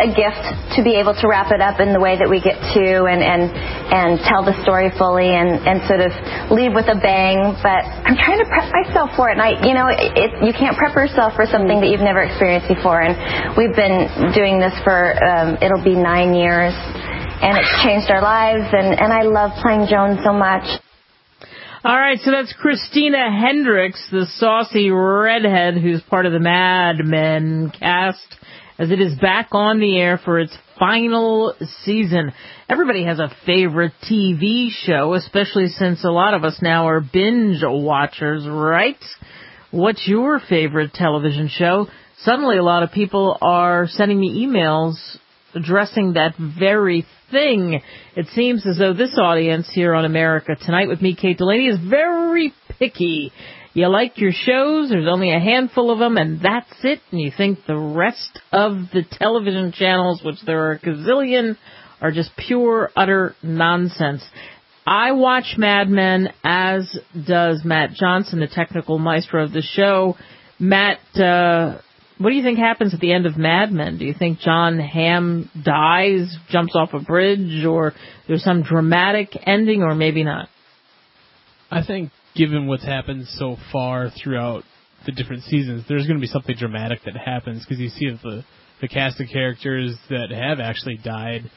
a gift to be able to wrap it up in the way that we get to and tell the story fully and sort of leave with a bang. But I'm trying to prep myself for it. And you can't prep yourself for something that you've never experienced before. And we've been doing this for, it'll be 9 years. And it's changed our lives. And I love playing Joan so much. All right, so that's Christina Hendricks, the saucy redhead who's part of the Mad Men cast, as it is back on the air for its final season. Everybody has a favorite TV show, especially since a lot of us now are binge watchers, right? What's your favorite television show? Suddenly a lot of people are sending me emails addressing that very thing. It seems as though this audience here on America Tonight with me, Kate Delaney, is very picky. You like your shows, there's only a handful of them, and that's it, and you think the rest of the television channels, which there are a gazillion, are just pure, utter nonsense. I watch Mad Men, as does Matt Johnson, the technical maestro of the show. Matt, what do you think happens at the end of Mad Men? Do you think John Hamm dies, jumps off a bridge, or there's some dramatic ending, or maybe not? I think, given what's happened so far throughout the different seasons, there's going to be something dramatic that happens, because you see the cast of characters that have actually died.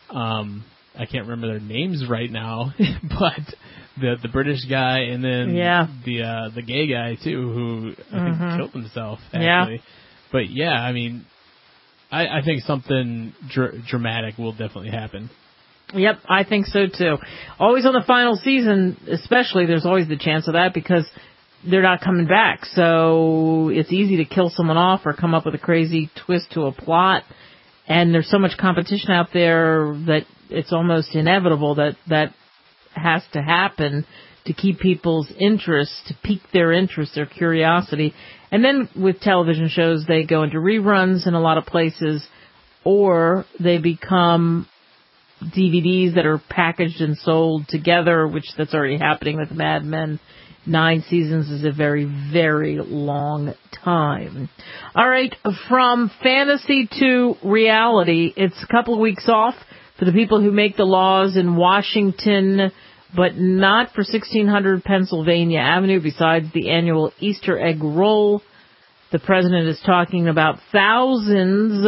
I can't remember their names right now, but the British guy and then the gay guy, too, who I think killed himself, actually. Yeah. But, yeah, I mean, I think something dramatic will definitely happen. Yep, I think so, too. Always on the final season, especially, there's always the chance of that because they're not coming back. So it's easy to kill someone off or come up with a crazy twist to a plot. And there's so much competition out there that it's almost inevitable that has to happen to keep people's interest, to pique their interest, their curiosity. And then with television shows, they go into reruns in a lot of places, or they become DVDs that are packaged and sold together, which that's already happening with Mad Men. 9 seasons is a very, very long time. All right, from fantasy to reality, it's a couple of weeks off for the people who make the laws in Washington, but not for 1600 Pennsylvania Avenue. Besides the annual Easter egg roll, the president is talking about thousands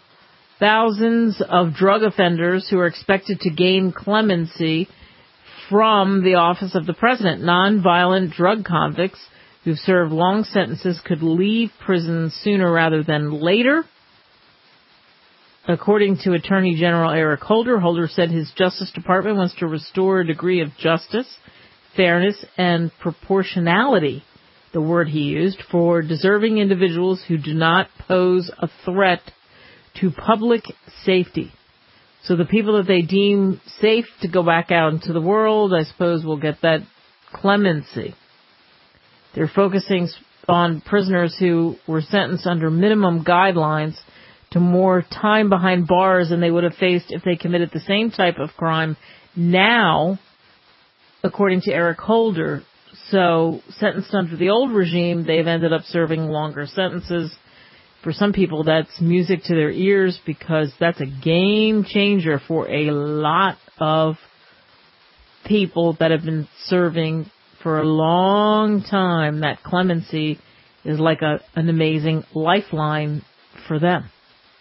of drug offenders who are expected to gain clemency from the office of the president. Nonviolent drug convicts who've served long sentences could leave prison sooner rather than later. According to Attorney General Eric Holder, Holder said his Justice Department wants to restore a degree of justice, fairness, and proportionality, the word he used, for deserving individuals who do not pose a threat to public safety. So the people that they deem safe to go back out into the world, I suppose, will get that clemency. They're focusing on prisoners who were sentenced under minimum guidelines to more time behind bars than they would have faced if they committed the same type of crime now, according to Eric Holder. So sentenced under the old regime, they've ended up serving longer sentences. For some people, that's music to their ears because that's a game changer for a lot of people that have been serving for a long time. That clemency is like an amazing lifeline for them.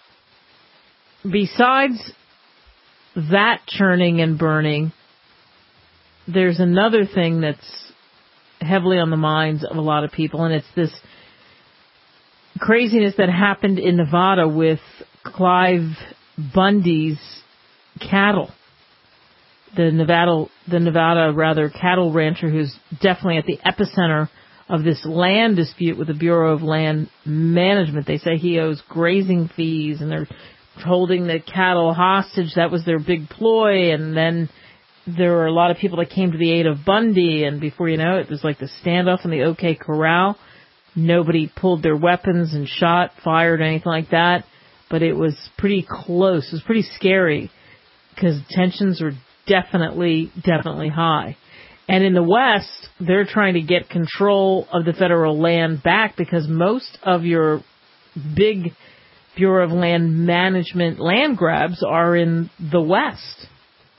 Besides that churning and burning, there's another thing that's heavily on the minds of a lot of people, and it's this craziness that happened in Nevada with Clive Bundy's cattle. The Nevada cattle rancher who's definitely at the epicenter of this land dispute with the Bureau of Land Management. They say he owes grazing fees and they're holding the cattle hostage. That was their big ploy. And then there were a lot of people that came to the aid of Bundy, and before you know it, it was like the standoff in the OK Corral. Nobody pulled their weapons and fired, anything like that. But it was pretty close. It was pretty scary because tensions were definitely high. And in the West, they're trying to get control of the federal land back because most of your big Bureau of Land Management land grabs are in the West.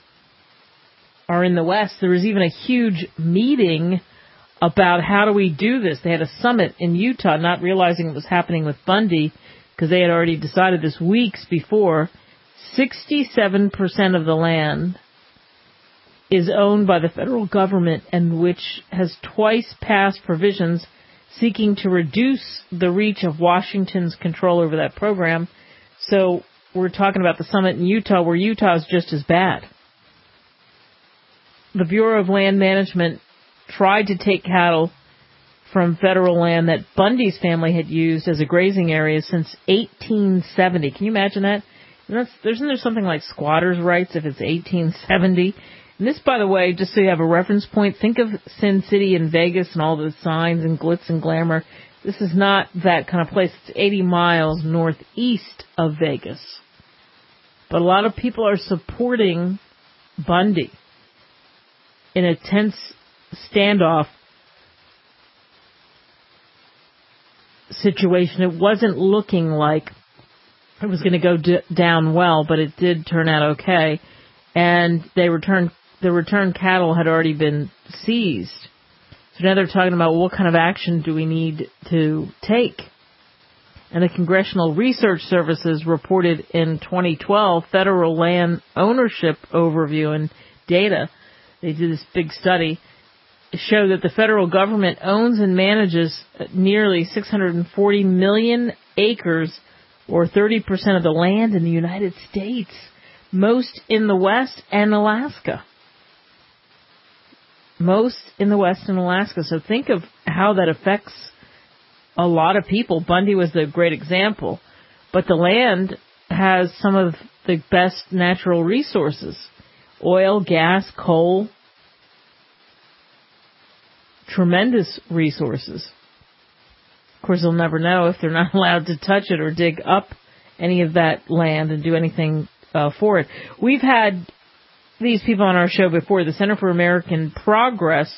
There was even a huge meeting about how do we do this. They had a summit in Utah, not realizing it was happening with Bundy, because they had already decided this weeks before. 67% of the land is owned by the federal government, and which has twice passed provisions seeking to reduce the reach of Washington's control over that program. So we're talking about the summit in Utah, where Utah is just as bad. The Bureau of Land Management tried to take cattle from federal land that Bundy's family had used as a grazing area since 1870. Can you imagine that? Isn't there something like squatters' rights if it's 1870? And this, by the way, just so you have a reference point, think of Sin City in Vegas and all the signs and glitz and glamour. This is not that kind of place. It's 80 miles northeast of Vegas. But a lot of people are supporting Bundy in a tense standoff situation. It wasn't looking like it was going to go down well, but it did turn out okay. And the return cattle had already been seized. So now they're talking about what kind of action do we need to take. And the Congressional Research Services reported in 2012 federal land ownership overview and data. They did this big study. It showed that the federal government owns and manages nearly 640 million acres, or 30% of the land in the United States, most in the West and Alaska. So think of how that affects a lot of people. Bundy was the great example. But the land has some of the best natural resources. Oil, gas, coal. Tremendous resources. Of course, they'll never know if they're not allowed to touch it or dig up any of that land and do anything for it. We've had these people on our show before. The Center for American Progress,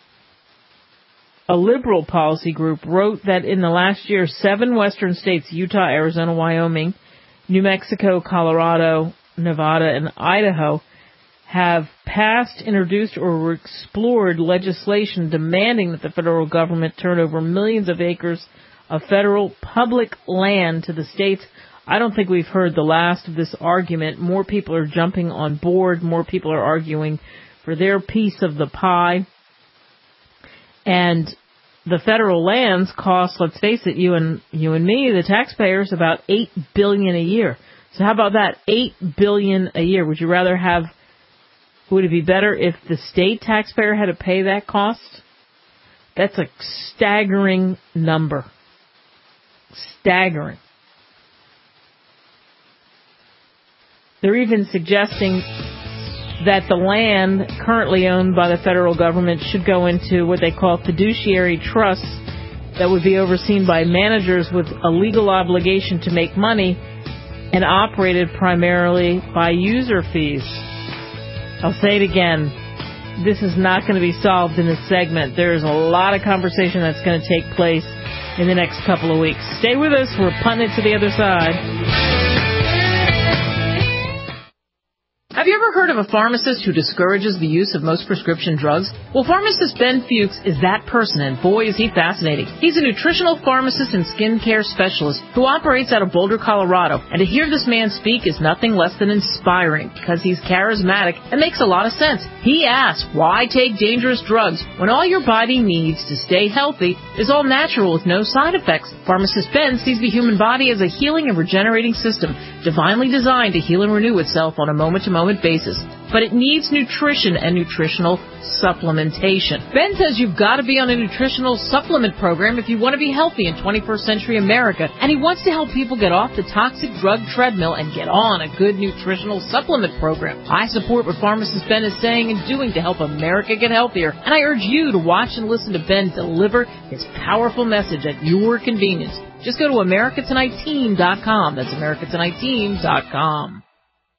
a liberal policy group, wrote that in the last year, 7 western states, Utah, Arizona, Wyoming, New Mexico, Colorado, Nevada, and Idaho, have passed, introduced, or explored legislation demanding that the federal government turn over millions of acres of federal public land to the states. I don't think we've heard the last of this argument. More people are jumping on board. More people are arguing for their piece of the pie. And the federal lands cost, let's face it, you and me, the taxpayers, about $8 billion a year. So how about that? $8 billion a year. Would you rather have? Would it be better if the state taxpayer had to pay that cost? That's a staggering number. Staggering. They're even suggesting that the land currently owned by the federal government should go into what they call fiduciary trusts that would be overseen by managers with a legal obligation to make money and operated primarily by user fees. I'll say it again. This is not going to be solved in this segment. There is a lot of conversation that's going to take place in the next couple of weeks. Stay with us. We're punting it to the other side. Have you ever heard of a pharmacist who discourages the use of most prescription drugs? Well, pharmacist Ben Fuchs is that person, and boy, is he fascinating. He's a nutritional pharmacist and skincare specialist who operates out of Boulder, Colorado. And to hear this man speak is nothing less than inspiring because he's charismatic and makes a lot of sense. He asks, why take dangerous drugs when all your body needs to stay healthy is all natural with no side effects? Pharmacist Ben sees the human body as a healing and regenerating system, divinely designed to heal and renew itself on a moment-to-moment basis. But it needs nutrition and nutritional supplementation. Ben says you've got to be on a nutritional supplement program if you want to be healthy in 21st century America, and he wants to help people get off the toxic drug treadmill and get on a good nutritional supplement program. I support what pharmacist Ben is saying and doing to help America get healthier, and I urge you to watch and listen to Ben deliver his powerful message at your convenience. Just go to AmericaTonightTeam.com. That's AmericaTonightTeam.com.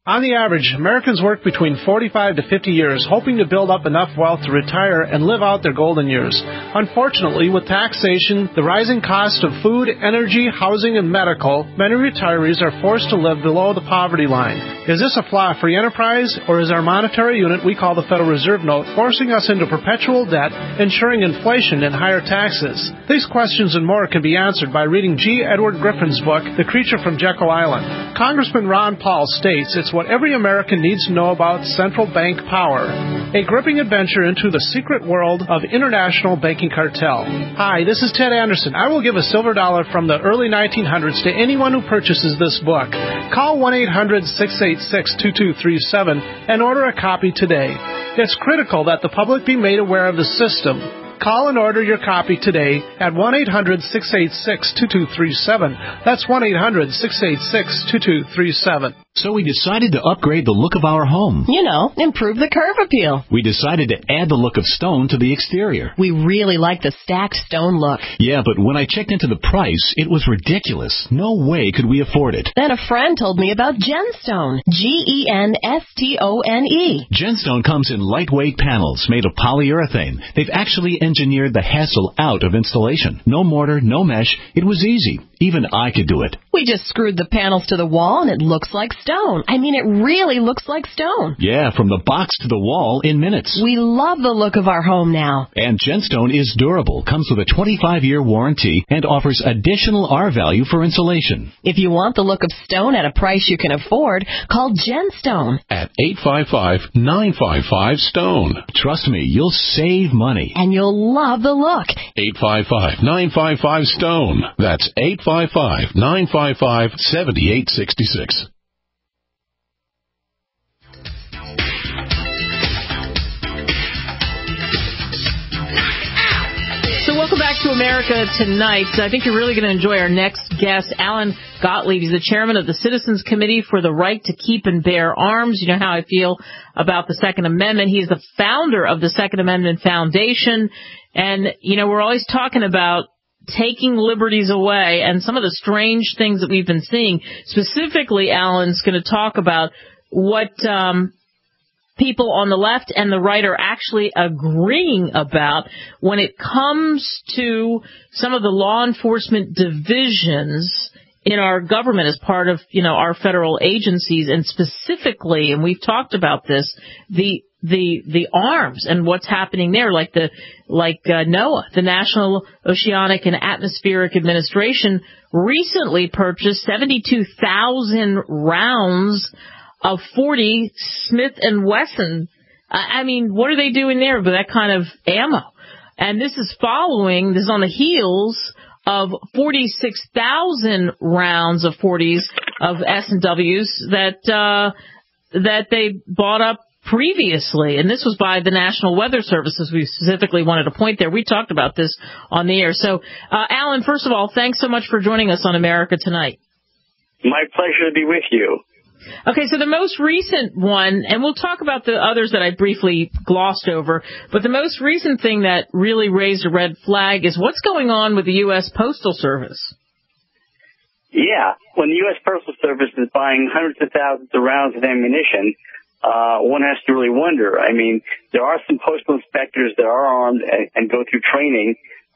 On the average, Americans work between 45 to 50 years, hoping to build up enough wealth to retire and live out their golden years. Unfortunately, with taxation, the rising cost of food, energy, housing, and medical, many retirees are forced to live below the poverty line. Is this a flaw for free enterprise, or is our monetary unit we call the Federal Reserve Note forcing us into perpetual debt, ensuring inflation and higher taxes? These questions and more can be answered by reading G. Edward Griffin's book, The Creature from Jekyll Island. Congressman Ron Paul states it's what every American needs to know about central bank power. A gripping adventure into the secret world of international banking cartel. Hi, this is Ted Anderson. I will give a silver dollar from the early 1900s to anyone who purchases this book. Call 1-800-686-2237 and order a copy today. It's critical that the public be made aware of the system. Call and order your copy today at 1-800-686-2237. That's 1-800-686-2237. So we decided to upgrade the look of our home. You know, improve the curve appeal. We decided to add the look of stone to the exterior. We really like the stacked stone look. Yeah, but when I checked into the price, it was ridiculous. No way could we afford it. Then a friend told me about Genstone. Genstone. Genstone comes in lightweight panels made of polyurethane. They've actually engineered the hassle out of installation. No mortar, no mesh. It was easy. Even I could do it. We just screwed the panels to the wall and it looks like stone. I mean, it really looks like stone. Yeah, from the box to the wall in minutes. We love the look of our home now. And Genstone is durable, comes with a 25-year warranty, and offers additional R-value for insulation. If you want the look of stone at a price you can afford, call Genstone. At 855-955-STONE. Trust me, you'll save money. And you'll love the look. 855-955-STONE. That's 855-955-7866. So welcome back to America Tonight. I think you're really going to enjoy our next guest, Alan Gottlieb. He's the chairman of the Citizens Committee for the Right to Keep and Bear Arms. You know how I feel about the Second Amendment. He's the founder of the Second Amendment Foundation. And, you know, we're always talking about taking liberties away and some of the strange things that we've been seeing. Specifically, Alan's going to talk about what people on the left and the right are actually agreeing about when it comes to some of the law enforcement divisions in our government as part of, you know, our federal agencies, and specifically, and we've talked about this, the arms and what's happening there, like NOAA, the National Oceanic and Atmospheric Administration, recently purchased 72,000 rounds of 40 Smith & Wesson. I mean, what are they doing there with that kind of ammo? And this is on the heels of 46,000 rounds of 40s of S&Ws that they bought up previously. And this was by the National Weather Service, as we specifically wanted to point there. We talked about this on the air. So, Alan, first of all, thanks so much for joining us on America Tonight. My pleasure to be with you. Okay, so the most recent one, and we'll talk about the others that I briefly glossed over, but the most recent thing that really raised a red flag is what's going on with the U.S. Postal Service. Yeah, when the U.S. Postal Service is buying hundreds of thousands of rounds of ammunition, one has to really wonder. I mean, there are some postal inspectors that are armed and go through training,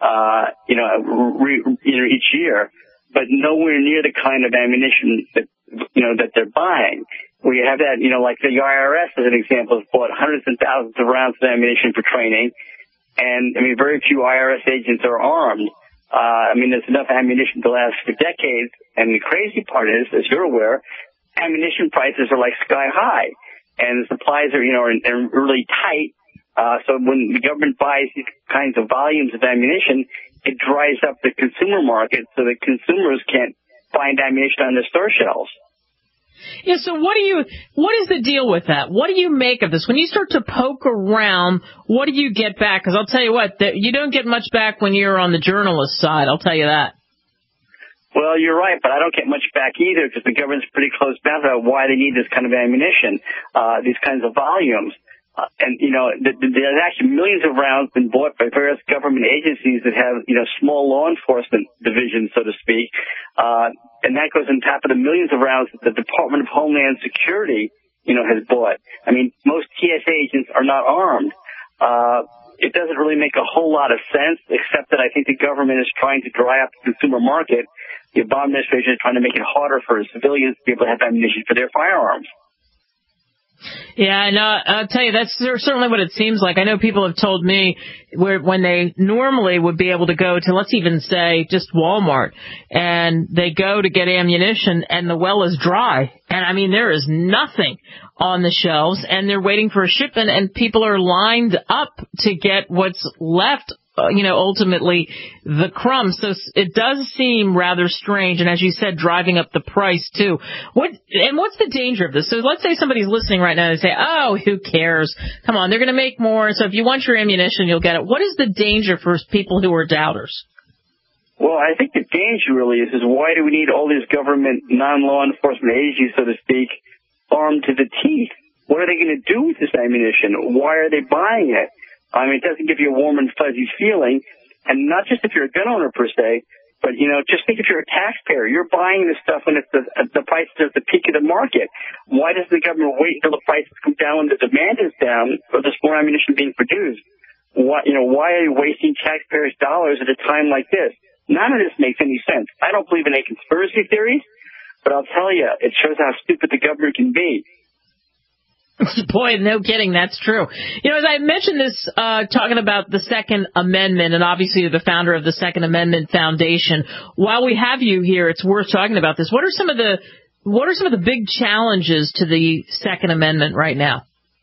each year, but nowhere near the kind of ammunition that they're buying. We have that, like the IRS, as an example, has bought hundreds and thousands of rounds of ammunition for training. And, very few IRS agents are armed. There's enough ammunition to last for decades. And the crazy part is, as you're aware, ammunition prices are like sky high. And the supplies are, are really tight. So when the government buys these kinds of volumes of ammunition, it dries up the consumer market so that consumers can't find ammunition on their store shelves. Yeah, so what is the deal with that? What do you make of this? When you start to poke around, what do you get back? Because I'll tell you what, you don't get much back when you're on the journalist side, I'll tell you that. Well, you're right, but I don't get much back either because the government's pretty close-mouthed about why they need this kind of ammunition, these kinds of volumes. There's actually millions of rounds been bought by various government agencies that have, small law enforcement divisions, so to speak. And that goes on top of the millions of rounds that the Department of Homeland Security has bought. I mean, most TSA agents are not armed. It doesn't really make a whole lot of sense, except that I think the government is trying to dry up the consumer market. The Obama administration is trying to make it harder for civilians to be able to have ammunition for their firearms. Yeah, no, I'll tell you, that's certainly what it seems like. I know people have told me when they normally would be able to go to, let's even say, just Walmart, and they go to get ammunition, and the well is dry. And, I mean, there is nothing on the shelves, and they're waiting for a shipment, and people are lined up to get what's left, ultimately the crumbs. So it does seem rather strange, and as you said, driving up the price too. What's the danger of this? So let's say somebody's listening right now and they say, "Oh, who cares? Come on, they're going to make more. So if you want your ammunition, you'll get it." What is the danger for people who are doubters? Well, I think the danger really is why do we need all these government non-law enforcement agencies, so to speak, armed to the teeth? What are they going to do with this ammunition? Why are they buying it? I mean, it doesn't give you a warm and fuzzy feeling, and not just if you're a gun owner per se, but, just think if you're a taxpayer. You're buying this stuff when it's the price is at the peak of the market. Why does the government wait until the prices come down when the demand is down or there's more ammunition being produced? Why are you wasting taxpayers' dollars at a time like this? None of this makes any sense. I don't believe in any conspiracy theories, but I'll tell you, it shows how stupid the government can be. Boy, no kidding, that's true. As I mentioned this, talking about the Second Amendment, and obviously you're the founder of the Second Amendment Foundation. While we have you here, it's worth talking about this. What are some of the big challenges to the Second Amendment right now?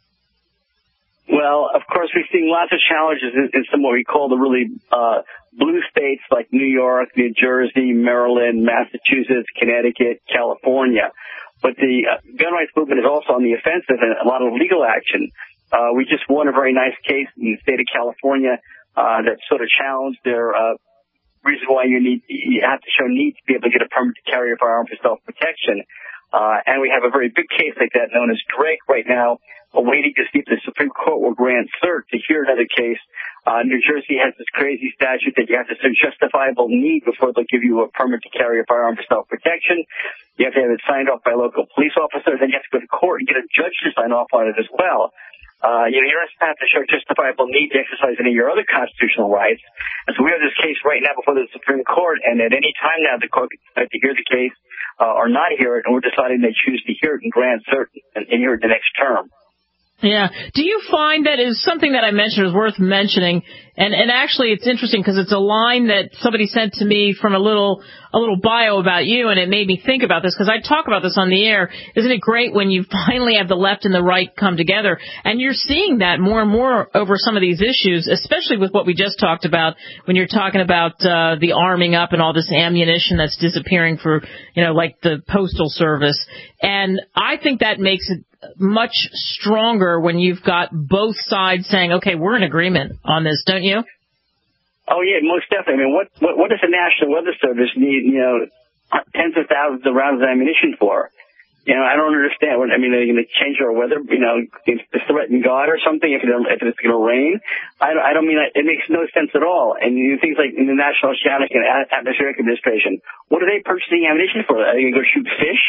Well, of course, we've seen lots of challenges in some what we call the really blue states like New York, New Jersey, Maryland, Massachusetts, Connecticut, California. But the gun rights movement is also on the offensive and a lot of legal action. We just won a very nice case in the state of California that sort of challenged their reason why you have to show need to be able to get a permit to carry a firearm for self-protection. And we have a very big case like that known as Drake right now, waiting to see if the Supreme Court will grant cert to hear another case. New Jersey has this crazy statute that you have to show justifiable need before they'll give you a permit to carry a firearm for self-protection. You have to have it signed off by local police officers, and you have to go to court and get a judge to sign off on it as well. You don't have to show justifiable need to exercise any of your other constitutional rights. And so we have this case right now before the Supreme Court, and at any time now the court can decide to hear the case or not hear it, and we're deciding they choose to hear it and grant cert and hear it the next term. Yeah. Do you find that is something that I mentioned is worth mentioning? And actually, it's interesting because it's a line that somebody sent to me from a little bio about you, and it made me think about this because I talk about this on the air. Isn't it great when you finally have the left and the right come together? And you're seeing that more and more over some of these issues, especially with what we just talked about when you're talking about the arming up and all this ammunition that's disappearing for, like the Postal Service. And I think that makes it much stronger when you've got both sides saying, okay, we're in agreement on this, don't you? Oh, yeah, most definitely. I mean, what does the National Weather Service need, tens of thousands of rounds of ammunition for? I don't understand. Are they going to change our weather, to threaten God or something if it's going to rain? I don't mean that. It makes no sense at all. And things like in the National Oceanic and Atmospheric Administration, what are they purchasing ammunition for? Are they going to go shoot fish?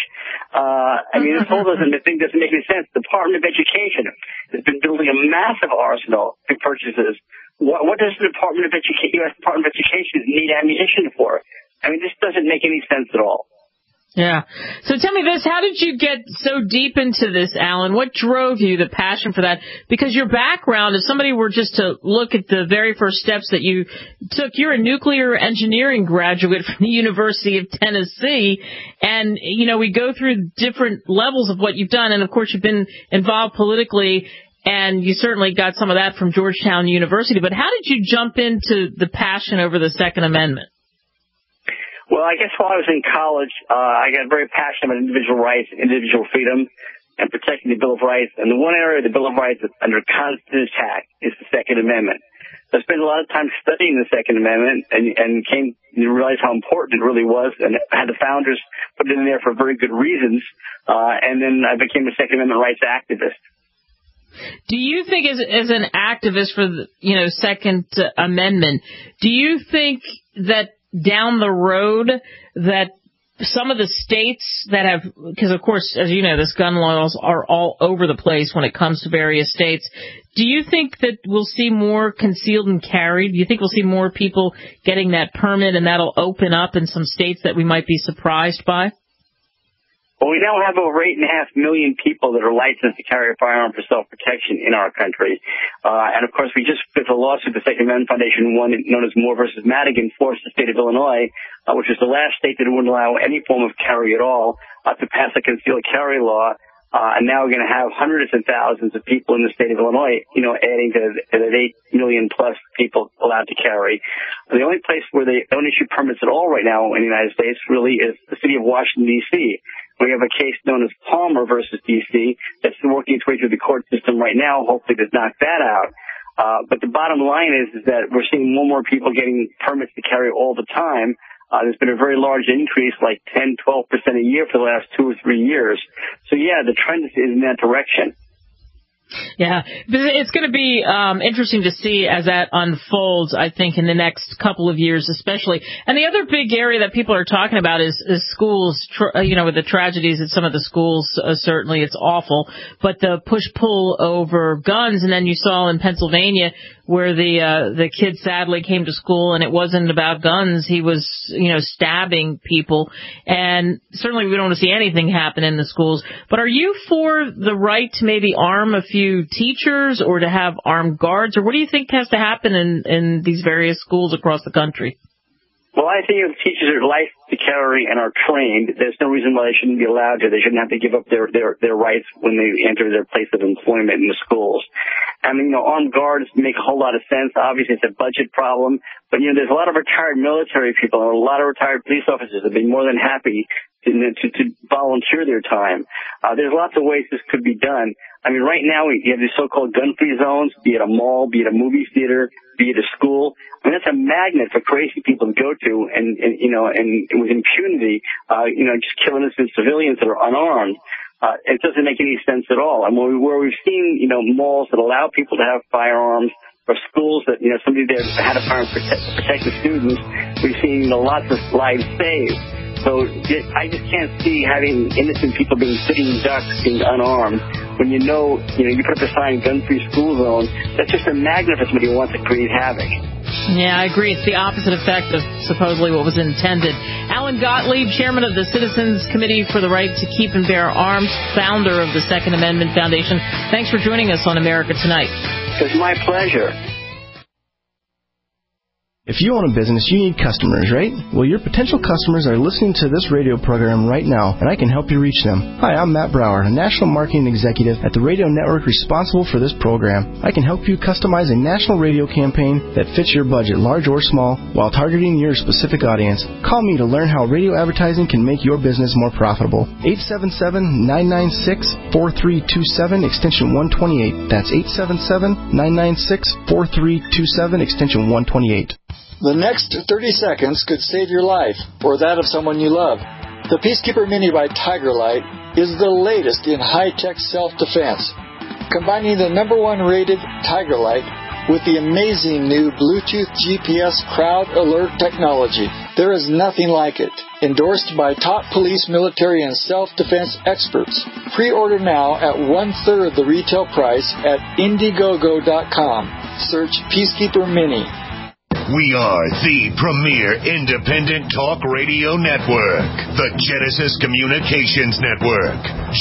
This whole thing doesn't make any sense. The Department of Education has been building a massive arsenal of purchases. What does the U.S. Department of Education need ammunition for? This doesn't make any sense at all. Yeah. So tell me this, how did you get so deep into this, Alan? What drove you, the passion for that? Because your background, if somebody were just to look at the very first steps that you took, you're a nuclear engineering graduate from the University of Tennessee, and, we go through different levels of what you've done, and of course you've been involved politically, and you certainly got some of that from Georgetown University, but how did you jump into the passion over the Second Amendment? Well, I guess while I was in college, I got very passionate about individual rights, individual freedom, and protecting the Bill of Rights. And the one area of the Bill of Rights that's under constant attack is the Second Amendment. So I spent a lot of time studying the Second Amendment and came to realize how important it really was, and had the founders put it in there for very good reasons. And then I became a Second Amendment rights activist. Do you think, as an activist for the Second Amendment, do you think that down the road that some of the states that have, because of course, as you know, this gun laws are all over the place when it comes to various states. Do you think that we'll see more concealed and carried? Do you think we'll see more people getting that permit, and that'll open up in some states that we might be surprised by? Well, we now have over 8.5 million people that are licensed to carry a firearm for self-protection in our country. And, of course, we just, with a lawsuit, the Second Amendment Foundation, one known as Moore versus Madigan, forced the state of Illinois, which is the last state that wouldn't allow any form of carry at all, to pass a concealed carry law. And now we're going to have hundreds and thousands of people in the state of Illinois, adding to that 8 million plus people allowed to carry. And the only place where they don't issue permits at all right now in the United States really is the city of Washington, D.C. We have a case known as Palmer versus D.C. that's working its way through the court system right now, hopefully to knock that out. But the bottom line is that we're seeing more and more people getting permits to carry all the time. There's been a very large increase, like 10, 12% a year for the last 2 or 3 years. So, yeah, the trend is in that direction. Yeah, it's going to be interesting to see as that unfolds, I think, in the next couple of years especially. And the other big area that people are talking about is schools, with the tragedies at some of the schools. Certainly it's awful. But the push-pull over guns, and then you saw in Pennsylvania where the kid sadly came to school and it wasn't about guns. He was, stabbing people. And certainly we don't want to see anything happen in the schools. But are you for the right to maybe arm a few teachers or to have armed guards? Or what do you think has to happen in these various schools across the country? Well, I think if teachers are licensed to carry and are trained, there's no reason why they shouldn't be allowed to. They shouldn't have to give up their rights when they enter their place of employment in the schools. I mean, armed guards make a whole lot of sense. Obviously, it's a budget problem. But, there's a lot of retired military people and a lot of retired police officers that would be more than happy to volunteer their time. There's lots of ways this could be done. I mean, right now, you have these so-called gun-free zones, be it a mall, be it a movie theater, be it a school. I mean, that's a magnet for crazy people to go to and with impunity, just kill innocent civilians that are unarmed. It doesn't make any sense at all. And where we've seen, malls that allow people to have firearms, or schools that, somebody there had a firearm to protect the students, we've seen, lots of lives saved. So I just can't see having innocent people being sitting ducks, being unarmed, when you put up a sign, gun-free school zone. That's just a magnet for somebody who wants to create havoc. Yeah, I agree. It's the opposite effect of supposedly what was intended. Alan Gottlieb, chairman of the Citizens Committee for the Right to Keep and Bear Arms, founder of the Second Amendment Foundation. Thanks for joining us on America Tonight. It's my pleasure. If you own a business, you need customers, right? Well, your potential customers are listening to this radio program right now, and I can help you reach them. Hi, I'm Matt Brower, a national marketing executive at the radio network responsible for this program. I can help you customize a national radio campaign that fits your budget, large or small, while targeting your specific audience. Call me to learn how radio advertising can make your business more profitable. 877-996-4327, extension 128. That's 877-996-4327, extension 128. The next 30 seconds could save your life or that of someone you love. The Peacekeeper Mini by Tiger Light is the latest in high-tech self-defense, combining the #1 rated Tiger Light with the amazing new Bluetooth GPS Crowd Alert technology. There is nothing like it. Endorsed by top police, military, and self-defense experts. Pre-order now at 1/3 the retail price at Indiegogo.com. Search Peacekeeper Mini. We are the premier independent talk radio network, the Genesis Communications Network,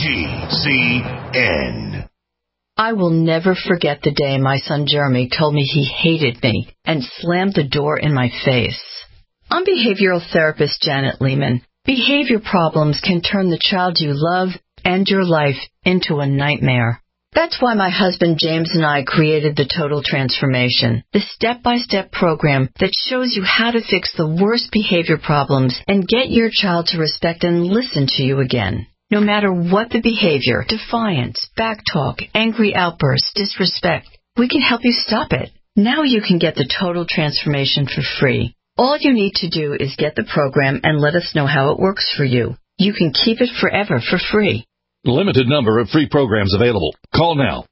GCN. I will never forget the day my son Jeremy told me he hated me and slammed the door in my face. I'm behavioral therapist Janet Lehman. Behavior problems can turn the child you love and your life into a nightmare. That's why my husband James and I created the Total Transformation, the step-by-step program that shows you how to fix the worst behavior problems and get your child to respect and listen to you again. No matter what the behavior, defiance, backtalk, angry outbursts, disrespect, we can help you stop it. Now you can get the Total Transformation for free. All you need to do is get the program and let us know how it works for you. You can keep it forever for free. Limited number of free programs available. Call now.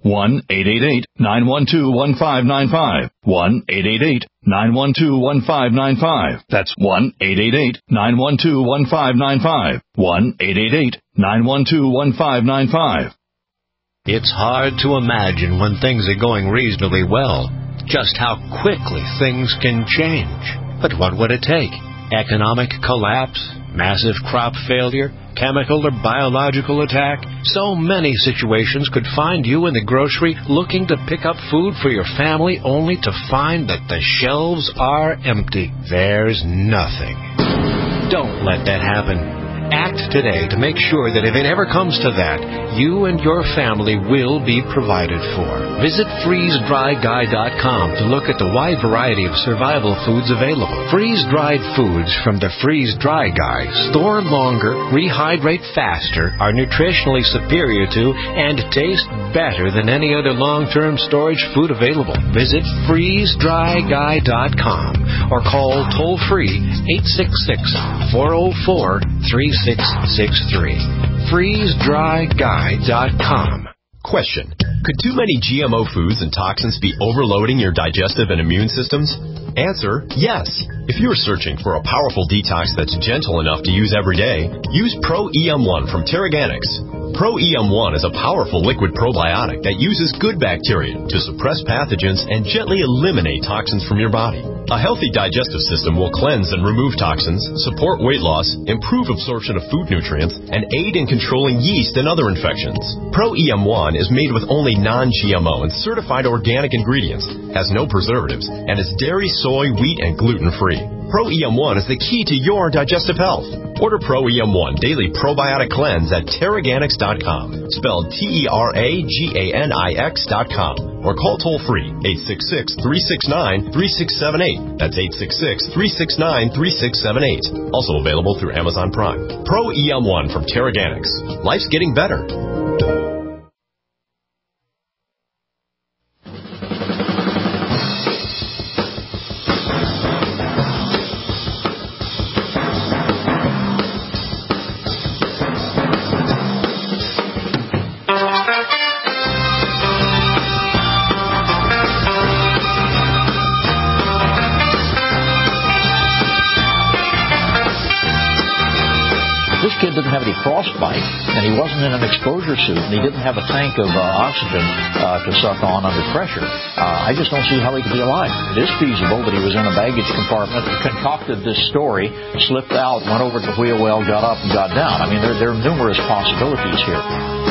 1-888-912-1595. 1-888-912-1595. That's 1-888-912-1595. 1-888-912-1595. It's hard to imagine when things are going reasonably well, just how quickly things can change. But what would it take? Economic collapse? Massive crop failure? Chemical or biological attack? So many situations could find you in the grocery looking to pick up food for your family only to find that the shelves are empty. There's nothing. Don't let that happen. Act today to make sure that if it ever comes to that, you and your family will be provided for. Visit freeze-dry-guy.com to look at the wide variety of survival foods available. Freeze-dried foods from the Freeze-Dry Guy store longer, rehydrate faster, are nutritionally superior to, and taste better than any other long-term storage food available. Visit freeze-dry-guy.com or call toll-free 866-404-3663. FreezeDryGuy.com. Question. Could too many GMO foods and toxins be overloading your digestive and immune systems? Answer, yes. If you're searching for a powerful detox that's gentle enough to use every day, use Pro-EM1 from Terraganics. Pro-EM1 is a powerful liquid probiotic that uses good bacteria to suppress pathogens and gently eliminate toxins from your body. A healthy digestive system will cleanse and remove toxins, support weight loss, improve absorption of food nutrients, and aid in controlling yeast and other infections. Pro-EM1 is made with only non-GMO and certified organic ingredients, has no preservatives, and is dairy, soy, wheat, and gluten-free. Pro-EM1 is the key to your digestive health. Order Pro-EM1 Daily Probiotic Cleanse at Terraganics.com, spelled Terraganix.com, or call toll-free 866-369-3678. That's 866-369-3678. Also available through Amazon Prime. Pro-EM1 from Terraganics. Life's getting better. Didn't have any frostbite, and he wasn't in an exposure suit, and he didn't have a tank of oxygen to suck on under pressure. I just don't see how he could be alive. It is feasible that he was in a baggage compartment, concocted this story, slipped out, went over to the wheel well, got up, and got down. I mean, there are numerous possibilities here.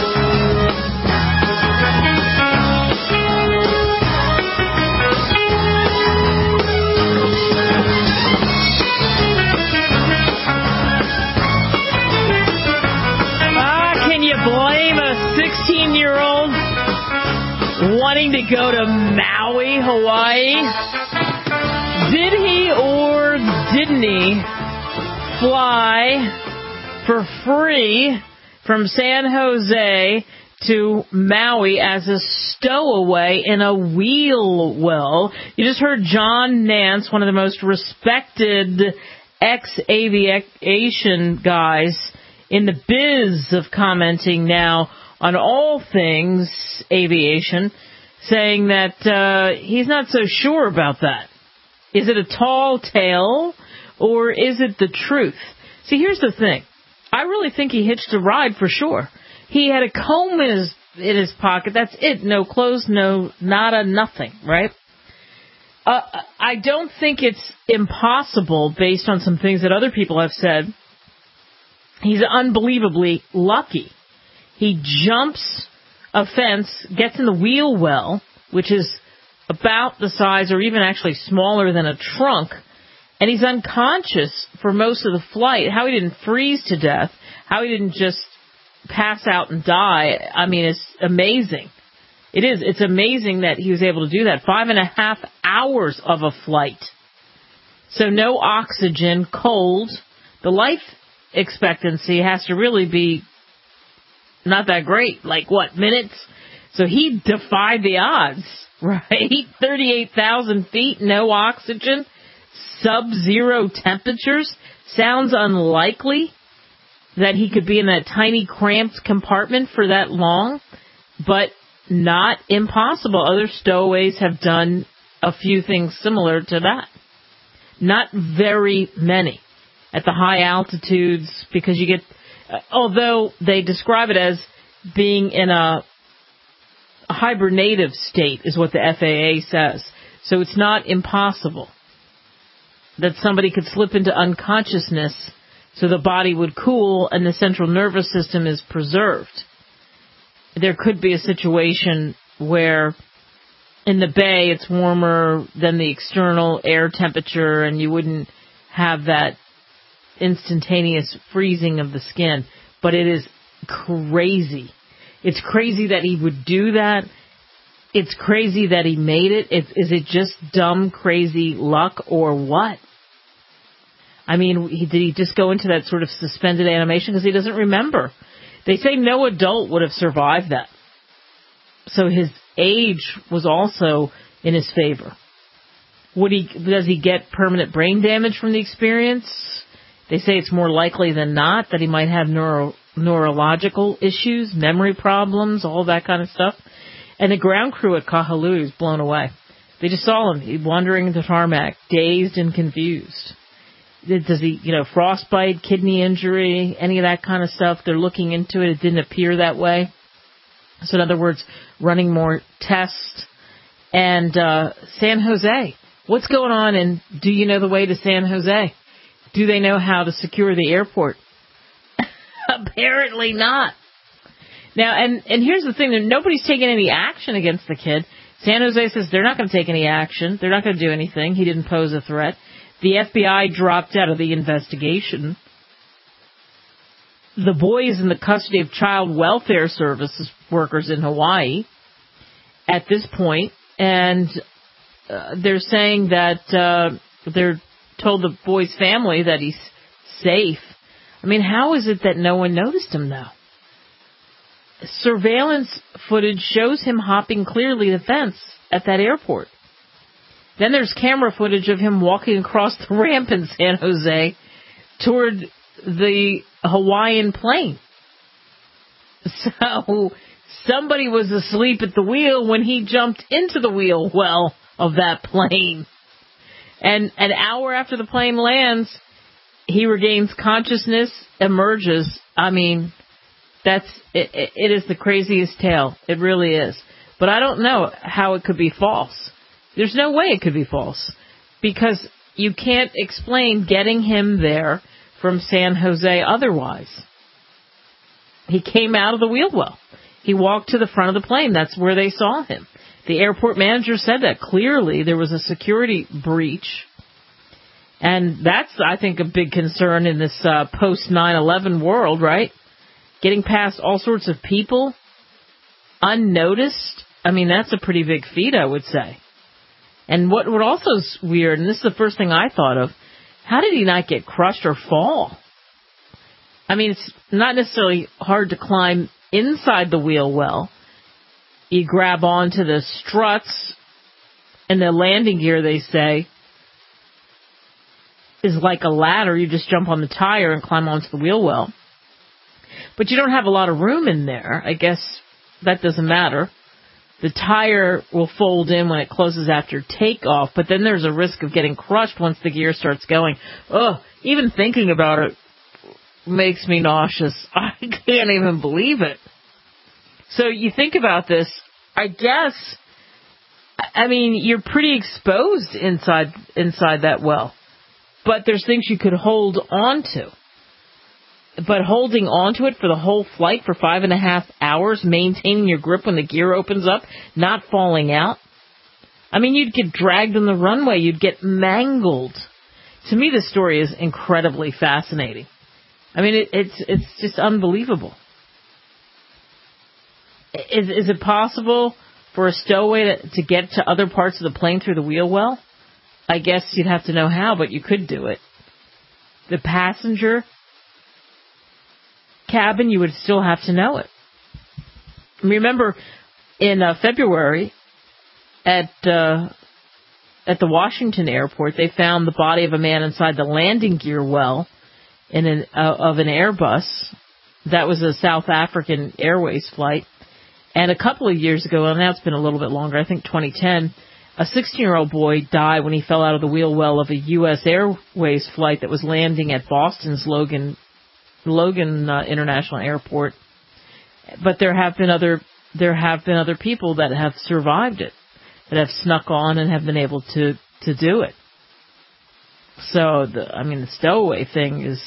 Wanting to go to Maui, Hawaii? Did he or didn't he fly for free from San Jose to Maui as a stowaway in a wheel well? You just heard John Nance, one of the most respected ex-aviation guys in the biz of commenting now on all things aviation, saying that he's not so sure about that. Is it a tall tale, or is it the truth? See, here's the thing. I really think he hitched a ride for sure. He had a comb in his pocket. That's it. No clothes, no nada, nothing, right? I don't think it's impossible, based on some things that other people have said. He's unbelievably lucky. He jumps a fence, gets in the wheel well, which is about the size or even actually smaller than a trunk, and he's unconscious for most of the flight. How he didn't freeze to death, how he didn't just pass out and die, I mean, it's amazing. It is. It's amazing that he was able to do that. 5.5 hours of a flight. So no oxygen, cold. The life expectancy has to really be not that great, like what, minutes? So he defied the odds, right? 38,000 feet, no oxygen, sub-zero temperatures. Sounds unlikely. that he could be in that tiny cramped compartment for that long, but not impossible. Other stowaways have done a few things similar to that. Not very many at the high altitudes, because you get, although they describe it as being in a hibernative state is what the FAA says. So it's not impossible that somebody could slip into unconsciousness so the body would cool and the central nervous system is preserved. There could be a situation where in the bay it's warmer than the external air temperature and you wouldn't have that instantaneous freezing of the skin. But it is crazy. It's crazy that he would do that. It's crazy that he made it. Is it just dumb, crazy luck or what? I mean, did he just go into that sort of suspended animation because he doesn't remember? They say no adult would have survived that. So his age was also in his favor. Does he get permanent brain damage from the experience? They say it's more likely than not that he might have neurological issues, memory problems, all that kind of stuff. And the ground crew at Kahului was blown away. They just saw him wandering the tarmac, dazed and confused. Does he, frostbite, kidney injury, any of that kind of stuff? They're looking into it. It didn't appear that way. So in other words, running more tests. And San Jose, what's going on? And do you know the way to San Jose? Do they know how to secure the airport? Apparently not. Now, and here's the thing, that nobody's taking any action against the kid. San Jose says they're not going to take any action. They're not going to do anything. He didn't pose a threat. The FBI dropped out of the investigation. The boy is in the custody of Child Welfare Services workers in Hawaii at this point, and they're saying that they're told the boy's family that he's safe. I mean, how is it that no one noticed him, though? Surveillance footage shows him hopping clearly the fence at that airport. Then there's camera footage of him walking across the ramp in San Jose toward the Hawaiian plane. So somebody was asleep at the wheel when he jumped into the wheel well of that plane. And an hour after the plane lands, he regains consciousness, emerges. I mean, it is the craziest tale. It really is. But I don't know how it could be false. There's no way it could be false, because you can't explain getting him there from San Jose otherwise. He came out of the wheel well. He walked to the front of the plane. That's where they saw him. The airport manager said that clearly there was a security breach. And that's, I think, a big concern in this post 9/11 world, right? Getting past all sorts of people unnoticed. I mean, that's a pretty big feat, I would say. And what also is weird, and this is the first thing I thought of, how did he not get crushed or fall? I mean, it's not necessarily hard to climb inside the wheel well. You grab onto the struts, and the landing gear, they say, is like a ladder. You just jump on the tire and climb onto the wheel well. But you don't have a lot of room in there. I guess that doesn't matter. The tire will fold in when it closes after takeoff, but then there's a risk of getting crushed once the gear starts going. Ugh, even thinking about it makes me nauseous. I can't even believe it. So you think about this, I guess, I mean, you're pretty exposed inside that well. But there's things you could hold on to. But holding onto it for the whole flight for 5.5 hours, maintaining your grip when the gear opens up, not falling out. I mean, you'd get dragged on the runway. You'd get mangled. To me, this story is incredibly fascinating. I mean, it's just unbelievable. Is it possible for a stowaway to get to other parts of the plane through the wheel well? I guess you'd have to know how, but you could do it. The passenger cabin, you would still have to know it. Remember, in February, at the Washington airport, they found the body of a man inside the landing gear well, of an Airbus. That was a South African Airways flight. And a couple of years ago, and now it's been a little bit longer, I think 2010, a 16-year-old boy died when he fell out of the wheel well of a U.S. Airways flight that was landing at Boston's Logan International Airport. But there have been other people that have survived it, that have snuck on and have been able to do it. So, the stowaway thing is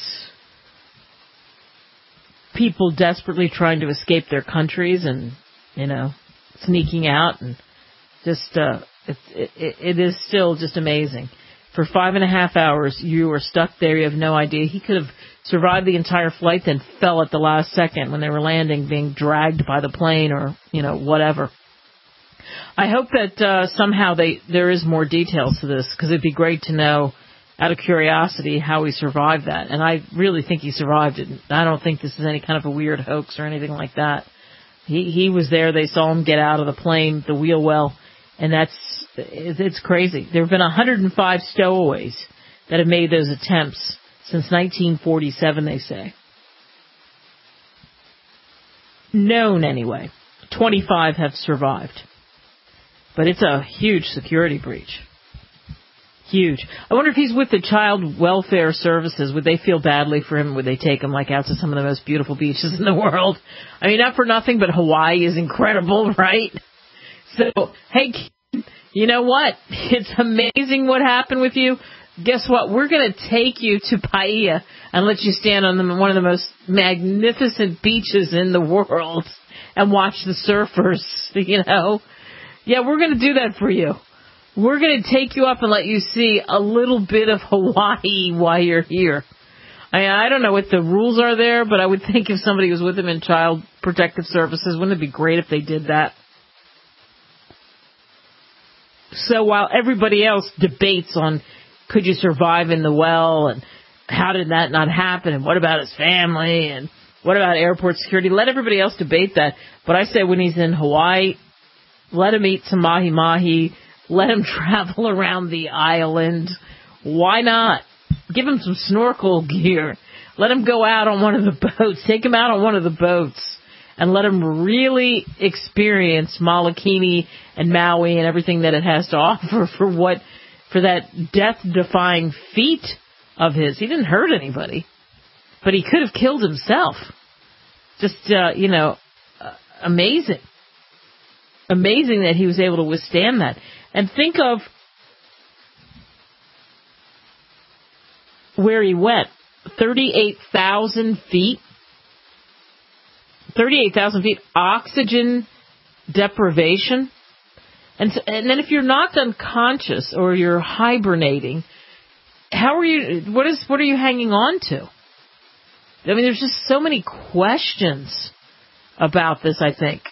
people desperately trying to escape their countries and, sneaking out, and just, it is still just amazing. For 5.5 hours, you were stuck there, you have no idea. He could have survived the entire flight, then fell at the last second when they were landing, being dragged by the plane or, whatever. I hope that somehow there is more details to this, because it'd be great to know, out of curiosity, how he survived that. And I really think he survived it. I don't think this is any kind of a weird hoax or anything like that. He was there. They saw him get out of the plane, the wheel well, and it's crazy. There have been 105 stowaways that have made those attempts since 1947, they say. Known, anyway. 25 have survived. But it's a huge security breach. Huge. I wonder if he's with the Child Welfare Services. Would they feel badly for him? Would they take him out to some of the most beautiful beaches in the world? Not for nothing, but Hawaii is incredible, right? So, hey, you know what? It's amazing what happened with you. Guess what? We're going to take you to Paia and let you stand on one of the most magnificent beaches in the world and watch the surfers, Yeah, we're going to do that for you. We're going to take you up and let you see a little bit of Hawaii while you're here. I don't know what the rules are there, but I would think if somebody was with him in Child Protective Services, wouldn't it be great if they did that? So while everybody else debates on could you survive in the well and how did that not happen and what about his family and what about airport security, let everybody else debate that. But I say when he's in Hawaii, let him eat some mahi-mahi. Let him travel around the island. Why not? Give him some snorkel gear. Let him go out on one of the boats. Take him out on one of the boats and let him really experience Molokini and Maui and everything that it has to offer for that death-defying feat of his. He didn't hurt anybody, but he could have killed himself. Just, amazing. Amazing that he was able to withstand that. And think of where he went. 38,000 feet. 38,000 feet. Oxygen deprivation. And then if you're knocked unconscious or you're hibernating, what are you hanging on to? There's just so many questions about this, I think.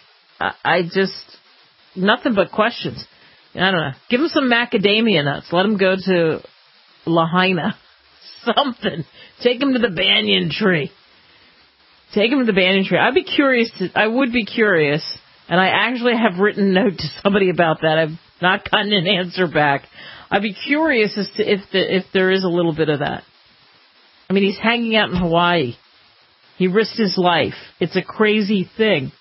Nothing but questions. I don't know. Give him some macadamia nuts. Let him go to Lahaina. Something. Take him to the banyan tree. Take him to the banyan tree. I would be curious, and I actually have written a note to somebody about that. I've not gotten an answer back. I'd be curious as to if there is a little bit of that. He's hanging out in Hawaii. He risked his life. It's a crazy thing.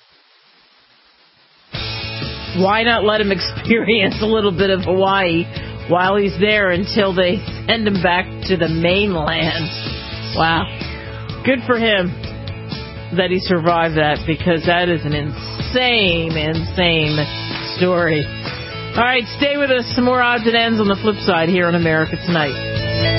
Why not let him experience a little bit of Hawaii while he's there until they send him back to the mainland? Wow. Good for him that he survived that, because that is an insane story. All right, stay with us. Some more odds and ends on the flip side here on America Tonight.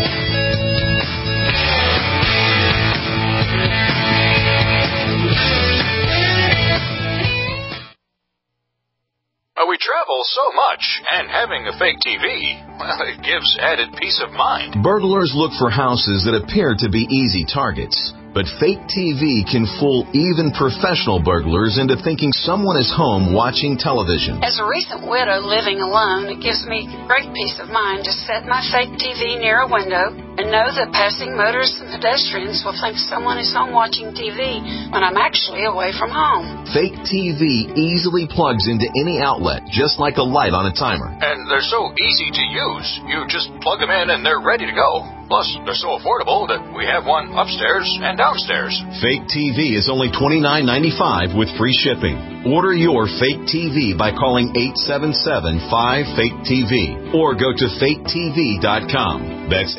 We travel so much, and having a fake TV, well, it gives added peace of mind. Burglars look for houses that appear to be easy targets. But fake TV can fool even professional burglars into thinking someone is home watching television. As a recent widow living alone, it gives me great peace of mind to set my fake TV near a window and know that passing motorists and pedestrians will think someone is home watching TV when I'm actually away from home. Fake TV easily plugs into any outlet, just like a light on a timer. And they're so easy to use. You just plug them in and they're ready to go. Plus, they're so affordable that we have one upstairs and downstairs. Fake TV is only $29.95 with free shipping. Order your Fake TV by calling 877-5FAKE-TV or go to faketv.com. That's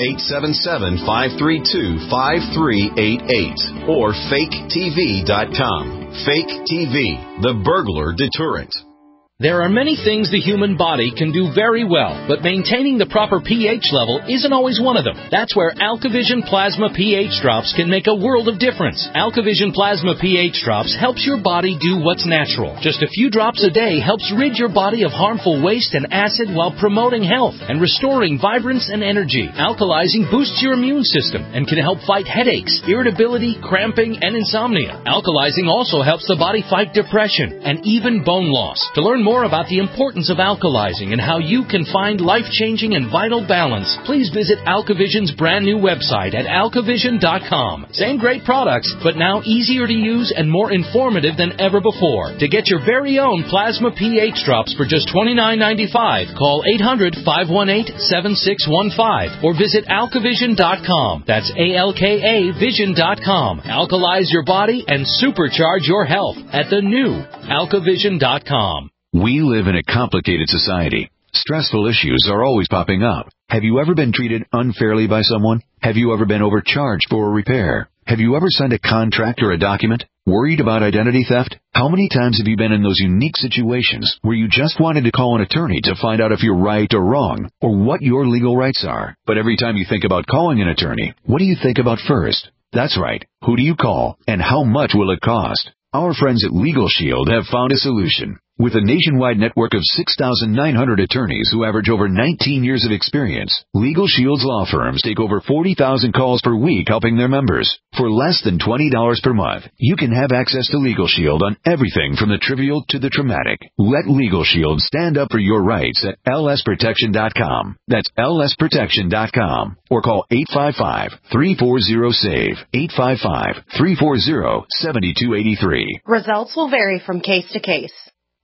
877-532-5388 or faketv.com. Fake TV, the burglar deterrent. There are many things the human body can do very well, but maintaining the proper pH level isn't always one of them. That's where AlkaVision Plasma pH Drops can make a world of difference. AlkaVision Plasma pH Drops helps your body do what's natural. Just a few drops a day helps rid your body of harmful waste and acid while promoting health and restoring vibrance and energy. Alkalizing boosts your immune system and can help fight headaches, irritability, cramping, and insomnia. Alkalizing also helps the body fight depression and even bone loss. To learn more about the importance of alkalizing and how you can find life-changing and vital balance, please visit AlkaVision's brand new website at alkavision.com. Same great products, but now easier to use and more informative than ever before. To get your very own Plasma pH Drops for just $29.95, call 800-518-7615 or visit alkavision.com. That's ALKA Vision.com. Alkalize your body and supercharge your health at the new alkavision.com. We live in a complicated society. Stressful issues are always popping up. Have you ever been treated unfairly by someone? Have you ever been overcharged for a repair? Have you ever signed a contract or a document? Worried about identity theft? How many times have you been in those unique situations where you just wanted to call an attorney to find out if you're right or wrong, or what your legal rights are? But every time you think about calling an attorney, what do you think about first? That's right. Who do you call, and how much will it cost? Our friends at Legal Shield have found a solution. With a nationwide network of 6,900 attorneys who average over 19 years of experience, Legal Shield's law firms take over 40,000 calls per week helping their members. For less than $20 per month, you can have access to Legal Shield on everything from the trivial to the traumatic. Let Legal Shield stand up for your rights at lsprotection.com. That's lsprotection.com. Or call 855-340-SAVE, 855-340-7283. Results will vary from case to case.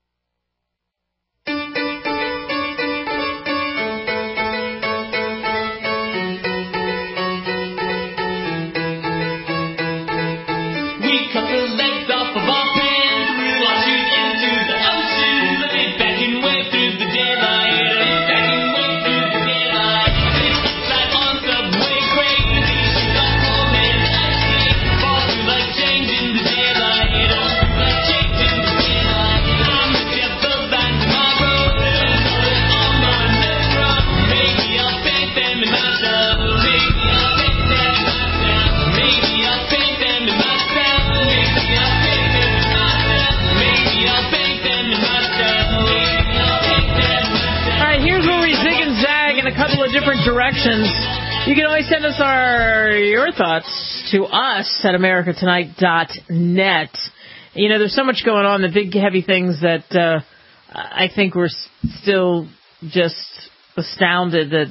Different directions. You can always send us your thoughts to us at americatonight.net. You know, there's so much going on, the big heavy things that I think we're still just astounded that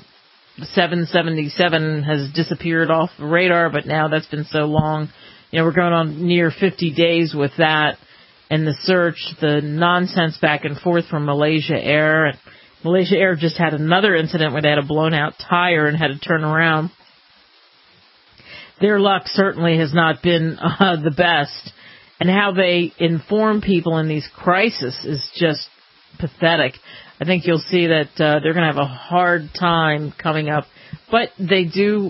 777 has disappeared off the radar, but now that's been so long. You know, we're going on near 50 days with that and the search, the nonsense back and forth from Malaysia Air. Malaysia Air just had another incident where they had a blown-out tire and had to turn around. Their luck certainly has not been the best. And how they inform people in these crises is just pathetic. I think you'll see that they're going to have a hard time coming up. But they do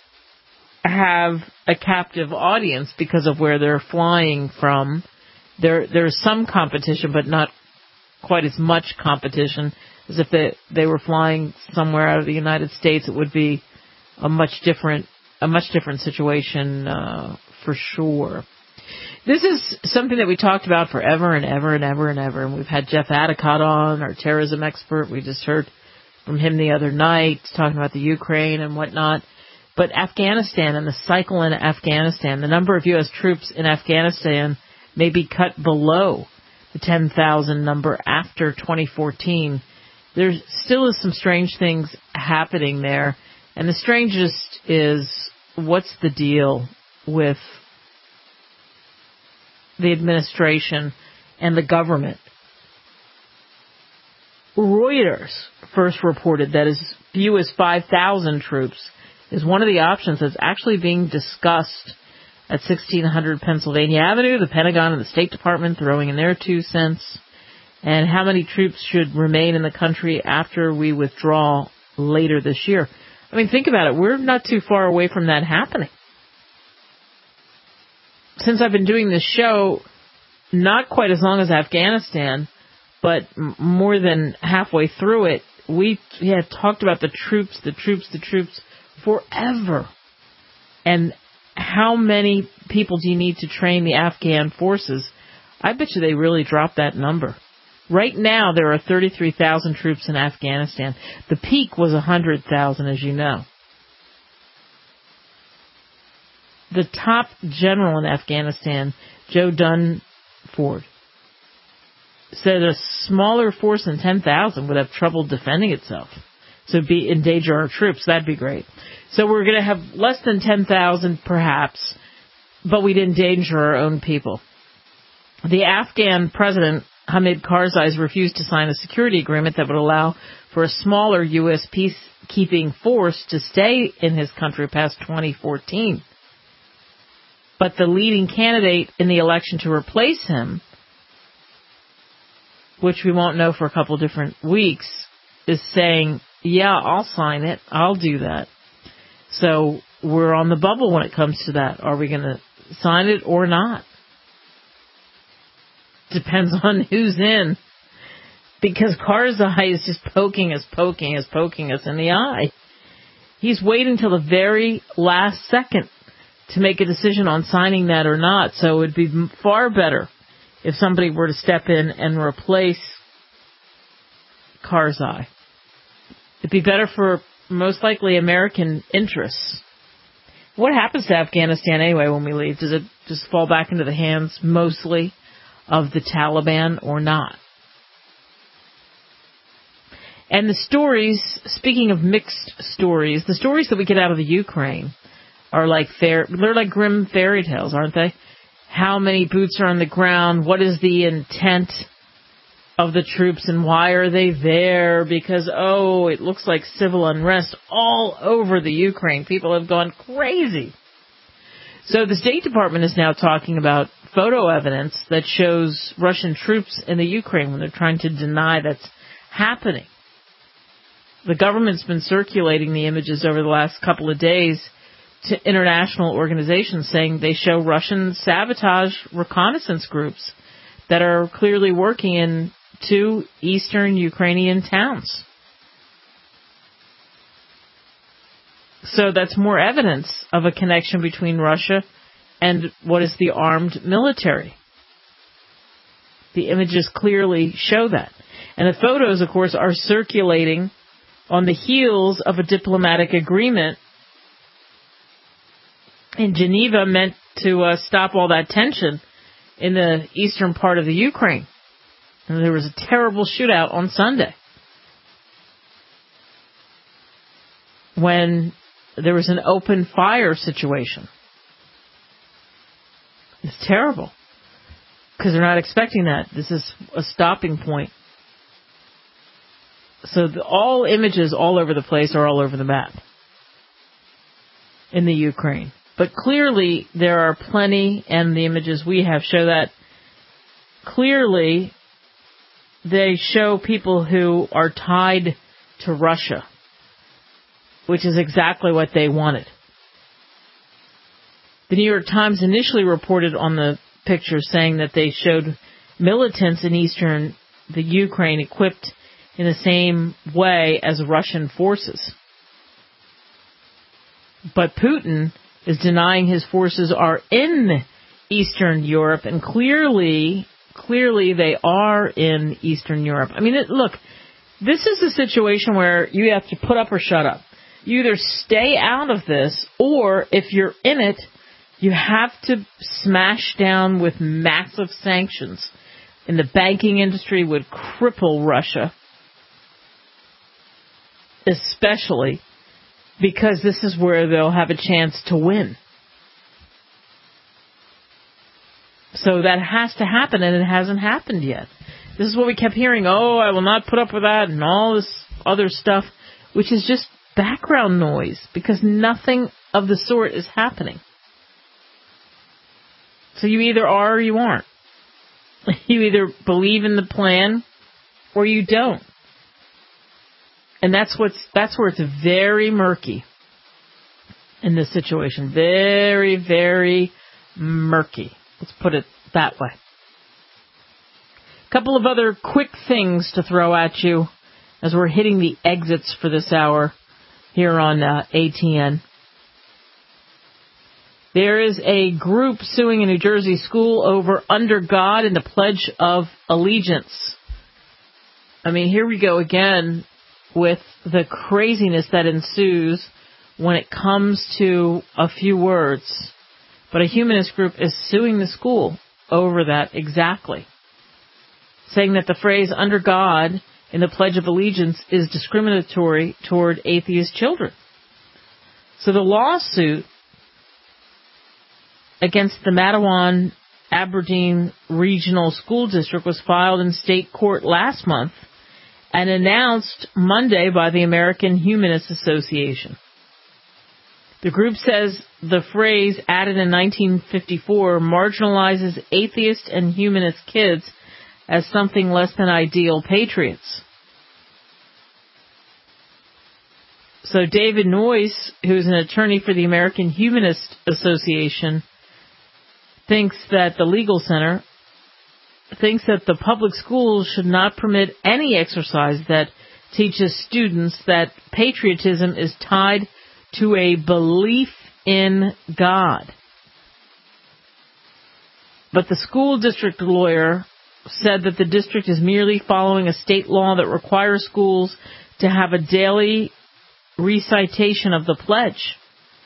have a captive audience because of where they're flying from. There's some competition, but not quite as much competition as if they were flying somewhere out of the United States. It would be a much different situation for sure. This is something that we talked about forever and ever and ever and ever. And we've had Jeff Adicott on, our terrorism expert. We just heard from him the other night talking about the Ukraine and whatnot. But Afghanistan and the cycle in Afghanistan, the number of U.S. troops in Afghanistan may be cut below the 10,000 number after 2014. There still is some strange things happening there. And the strangest is, what's the deal with the administration and the government? Reuters first reported that as few as 5,000 troops is one of the options that's actually being discussed at 1600 Pennsylvania Avenue, the Pentagon and the State Department throwing in their 2 cents, and how many troops should remain in the country after we withdraw later this year. I mean, think about it. We're not too far away from that happening. Since I've been doing this show, not quite as long as Afghanistan, but more than halfway through it, we had talked about the troops forever. And how many people do you need to train the Afghan forces? I bet you they really dropped that number. Right now, there are 33,000 troops in Afghanistan. The peak was 100,000, as you know. The top general in Afghanistan, Joe Dunford, said a smaller force than 10,000 would have trouble defending itself. So be endanger our troops. That'd be great. So we're going to have less than 10,000 perhaps, but we'd endanger our own people. The Afghan president, Hamid Karzai, has refused to sign a security agreement that would allow for a smaller U.S. peacekeeping force to stay in his country past 2014. But the leading candidate in the election to replace him, which we won't know for a couple different weeks, is saying, yeah, I'll sign it. I'll do that. So we're on the bubble when it comes to that. Are we going to sign it or not? Depends on who's in. Because Karzai is just poking us in the eye. He's waiting till the very last second to make a decision on signing that or not. So it would be far better if somebody were to step in and replace Karzai. It'd be better for most likely American interests. What happens to Afghanistan anyway when we leave? Does it just fall back into the hands mostly of the Taliban or not? And the stories, speaking of mixed stories, the stories that we get out of the Ukraine are they're like grim fairy tales, aren't they? How many boots are on the ground? What is the intent of the troops and why are they there? Because, it looks like civil unrest all over the Ukraine. People have gone crazy. So the State Department is now talking about photo evidence that shows Russian troops in the Ukraine when they're trying to deny that's happening. The government's been circulating the images over the last couple of days to international organizations saying they show Russian sabotage reconnaissance groups that are clearly working in 2 eastern Ukrainian towns. So that's more evidence of a connection between Russia and what is the armed military. The images clearly show that. And the photos, of course, are circulating on the heels of a diplomatic agreement in Geneva meant to stop all that tension in the eastern part of the Ukraine. And there was a terrible shootout on Sunday when there was an open fire situation. It's terrible because they're not expecting that. This is a stopping point. So all images all over the place are all over the map in the Ukraine. But clearly there are plenty, and the images we have show that clearly they show people who are tied to Russia, which is exactly what they wanted. The New York Times initially reported on the pictures saying that they showed militants in eastern the Ukraine equipped in the same way as Russian forces. But Putin is denying his forces are in Eastern Europe, and clearly they are in Eastern Europe. I mean, look, this is a situation where you have to put up or shut up. You either stay out of this, or if you're in it, you have to smash down with massive sanctions. And the banking industry would cripple Russia, especially because this is where they'll have a chance to win. So that has to happen, and it hasn't happened yet. This is what we kept hearing, I will not put up with that, and all this other stuff, which is just background noise because nothing of the sort is happening. So you either are or you aren't. You either believe in the plan or you don't. And that's where it's very murky in this situation. Very, very murky. Let's put it that way. A couple of other quick things to throw at you as we're hitting the exits for this hour here on ATN. There is a group suing a New Jersey school over Under God and the Pledge of Allegiance. I mean, here we go again with the craziness that ensues when it comes to a few words. But a humanist group is suing the school over that exactly, saying that the phrase Under God in the Pledge of Allegiance is discriminatory toward atheist children. So the lawsuit against the Matawan Aberdeen Regional School District was filed in state court last month and announced Monday by the American Humanist Association. The group says the phrase, added in 1954, marginalizes atheist and humanist kids as something less than ideal patriots. So David Noyce, who's an attorney for the American Humanist Association, thinks that the legal center thinks that the public schools should not permit any exercise that teaches students that patriotism is tied to a belief in God. But the school district lawyer said that the district is merely following a state law that requires schools to have a daily recitation of the pledge.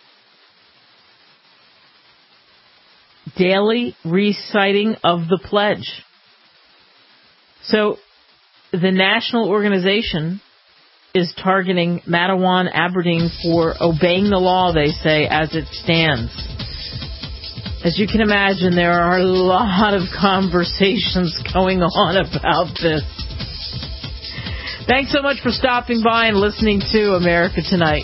Daily reciting of the pledge. So the national organization is targeting Matawan Aberdeen for obeying the law, they say, as it stands. As you can imagine, there are a lot of conversations going on about this. Thanks so much for stopping by and listening to America Tonight.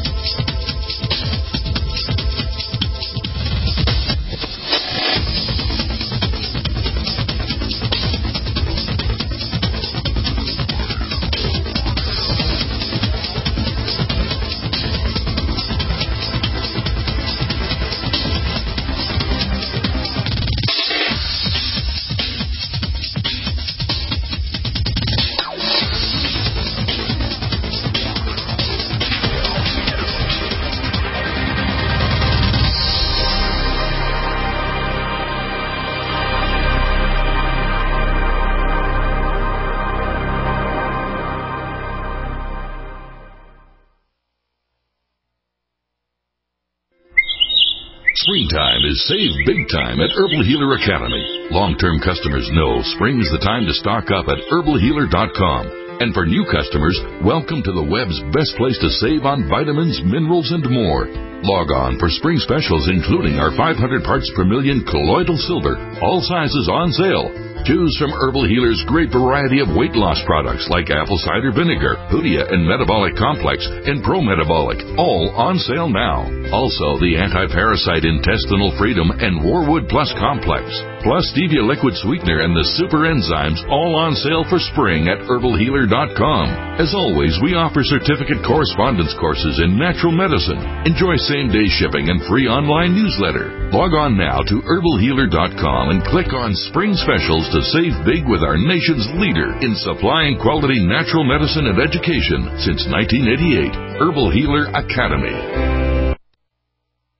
Springtime is save big time at Herbal Healer Academy. Long-term customers know spring is the time to stock up at herbalhealer.com. And for new customers, welcome to the web's best place to save on vitamins, minerals, and more. Log on for spring specials including our 500 parts per million colloidal silver, all sizes on sale. Choose from Herbal Healer's great variety of weight loss products like apple cider vinegar, Hoodia and Metabolic Complex, and Pro Metabolic, all on sale now. Also, the Anti-Parasite Intestinal Freedom and Warwood Plus Complex, plus Stevia Liquid Sweetener and the Super Enzymes, all on sale for spring at herbalhealer.com. As always, we offer certificate correspondence courses in natural medicine. Enjoy same-day shipping and free online newsletter. Log on now to herbalhealer.com and click on Spring Specials to save big with our nation's leader in supplying quality natural medicine and education since 1988, Herbal Healer Academy.